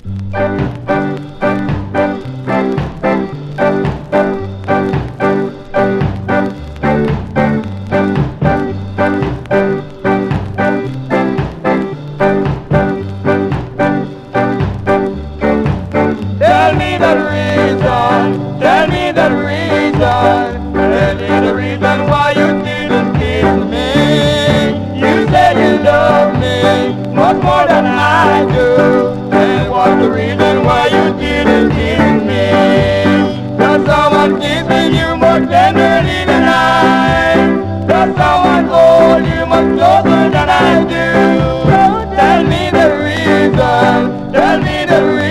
Tell me the reason, tell me the reason, tell me the reason why you didn't kiss me. You said you love me much more than I do, and what's the reason why you didn't kiss me? Does someone kissing you more tenderly than I? Does someone hold you much closer than I do? Tell me the reason, tell me the reason.